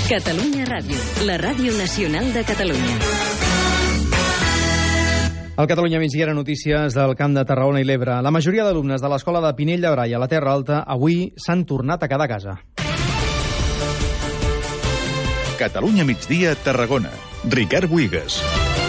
Catalunya Ràdio, la ràdio nacional de Catalunya. Al Catalunya Migdia, notícies del Camp de Tarragona i l'Ebre. La majoria d'alumnes de l'escola de Pinell de Brai, a la Terra Alta, avui s'han tornat a quedar a casa. Catalunya Migdia, Tarragona. Ricard Buigas.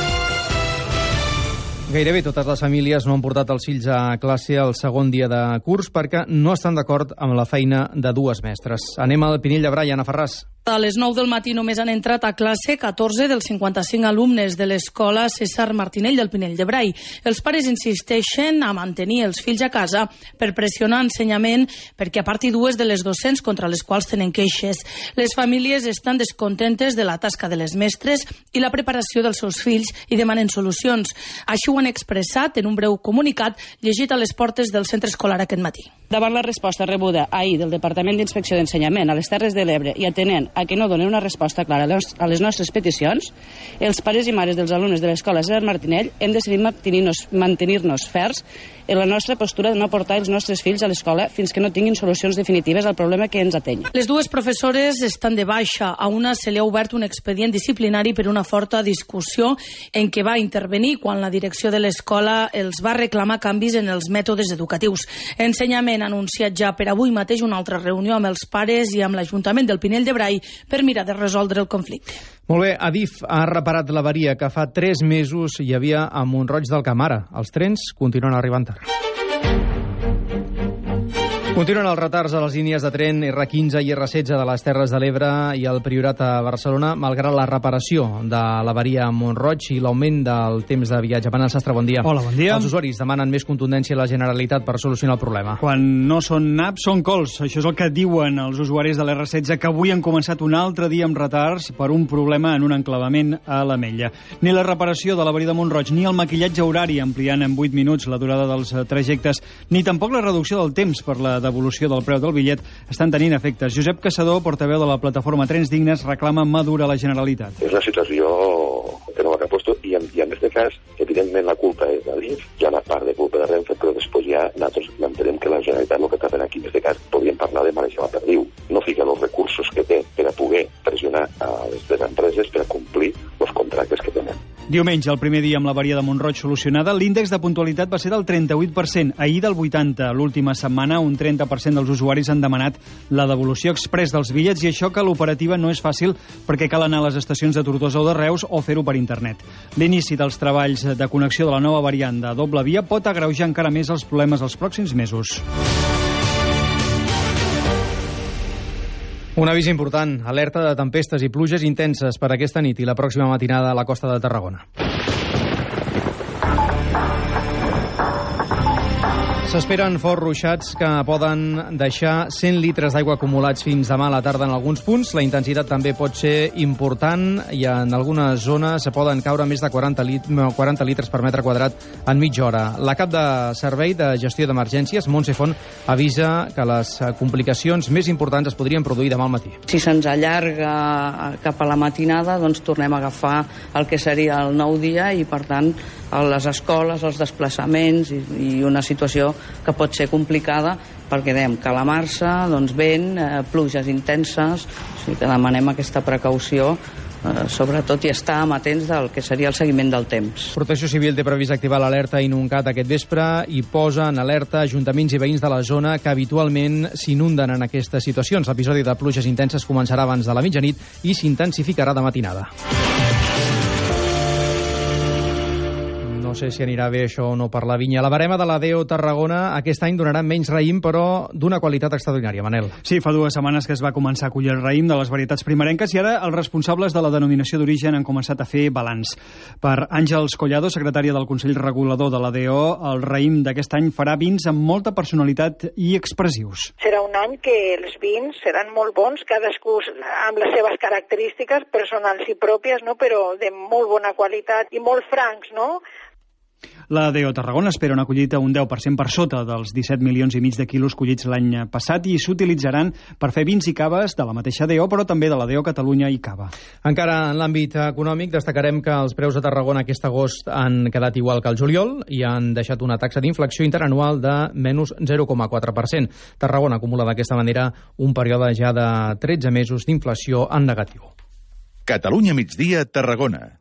Gairebé totes les famílies no han portat els fills a classe el segon dia de curs perquè no estan d'acord amb la feina de dues mestres. Anem al Pinell de Brai, Anna Ferràs. A les 9 del matí només han entrat a classe 14 dels 55 alumnes de l'escola César Martinell del Pinell de Brai. Els pares insisteixen a mantenir els fills a casa per pressionar ensenyament perquè aparti dues de les docents contra les quals tenen queixes. Les famílies estan descontentes de la tasca de les mestres i la preparació dels seus fills i demanen solucions. Així ho han expressat en un breu comunicat llegit a les portes del centre escolar aquest matí. Davant la resposta rebuda ahir del Departament d'Inspecció d'Ensenyament a les Terres de l'Ebre i atenent a que no donen una resposta clara a les nostres peticions, els pares i mares dels alumnes de l'escola César Martinell hem decidit mantenir-nos ferms en la nostra postura de no portar els nostres fills a l'escola fins que no tinguin solucions definitives al problema que ens ateny. Les dues professores estan de baixa. A una se li ha obert un expedient disciplinari per una forta discussió en què va intervenir quan la direcció de l'escola els va reclamar canvis en els mètodes educatius. Ensenyament ha anunciat ja per avui mateix una altra reunió amb els pares i amb l'Ajuntament del Pinell de Brai per mirar de resoldre el conflicte. Molt bé, Adif ha reparat l'avaria que fa 3 mesos hi havia a Mont-roig del Camp. Ara, els trens continuen arribant tard. Continuen els retards a les línies de tren R15 i R16 de les Terres de l'Ebre i el Priorat a Barcelona, malgrat la reparació de l'avaria a Mont-roig i l'augment del temps de viatge. Manel Sastre, bon dia. Hola, bon dia. Els usuaris demanen més contundència a la Generalitat per solucionar el problema. Quan no són naps, són cols. Això és el que diuen els usuaris de l'R16, que avui han començat un altre dia amb retards per un problema en un enclavament a l'Ametlla. Ni la reparació de l'avaria de Mont-roig, ni el maquillatge horari ampliant en 8 minuts la durada dels trajectes, ni tampoc la reducció del temps per la devolució del preu del bitllet estan tenint efectes. Josep Caçador, portaveu de la plataforma Trens Dignes, reclama mà dura a la Generalitat. És una situació que no va cap puesto i en aquest cas, evidentment, la culpa és d'Adif, hi ha una part de culpa de Renfe, però després ja nosaltres entenem que la Generalitat el que està fent aquí, en aquest cas, podríem parlar de manejar la perdiu. No fica els recursos que té per a poder pressionar a les empreses per a complir els contractes que tenen. Diumenge, el primer dia amb l'avaria de Mont-roig solucionada, l'índex de puntualitat va ser del 38%, ahir del 80%. L'última setmana, un 30% dels usuaris han demanat la devolució express dels bitllets i això que l'operativa no és fàcil perquè cal anar a les estacions de Tortosa o de Reus o fer-ho per internet. L'inici dels treballs de connexió de la nova variant de doble via pot agreujar encara més els problemes els pròxims mesos. Un avís important, alerta de tempestes i pluges intenses per aquesta nit i la pròxima matinada a la costa de Tarragona. S'esperen forts ruixats que poden deixar 100 litres d'aigua acumulats fins demà a la tarda en alguns punts. La intensitat també pot ser important i en algunes zones se poden caure més de 40 litres per metre quadrat en mitja hora. La cap de Servei de Gestió d'Emergències, Montse Font, avisa que les complicacions més importants es podrien produir demà al matí. Si se'ns allarga cap a la matinada, doncs tornem a agafar el que seria el nou dia i, per tant, les escoles, els desplaçaments i una situació que pot ser complicada perquè dèiem calamar-se, doncs vent, pluges intenses, o sigui que demanem aquesta precaució sobretot i estar amatents del que seria el seguiment del temps. Protecció Civil té previst activar l'alerta Inuncat aquest vespre i posa en alerta ajuntaments i veïns de la zona que habitualment s'inunden en aquestes situacions. L'episodi de pluges intenses començarà abans de la mitjanit i s'intensificarà de matinada. No sé si anirà bé això o no per la vinya. La barema de la DO Tarragona aquest any donarà menys raïm, però d'una qualitat extraordinària. Manel. Sí, fa 2 setmanes que es va començar a collir el raïm de les varietats primerenques i ara els responsables de la denominació d'origen han començat a fer balanç. Per Àngels Collado, secretària del Consell Regulador de la DO, el raïm d'aquest any farà vins amb molta personalitat i expressius. Serà un any que els vins seran molt bons, cadascú amb les seves característiques personals i pròpies, no? Però de molt bona qualitat i molt francs, no? La DO Tarragona espera una collita un 10% per sota dels 17,5 milions de quilos collits l'any passat i s'utilitzaran per fer vins i caves de la mateixa DO, però també de la DO Catalunya i Cava. Encara en l'àmbit econòmic destacarem que els preus a Tarragona aquest agost han quedat igual que el juliol i han deixat una taxa d'inflació interanual de menys 0,4%. Tarragona acumula d'aquesta manera un període ja de 13 mesos d'inflació en negatiu. Catalunya migdia, Tarragona.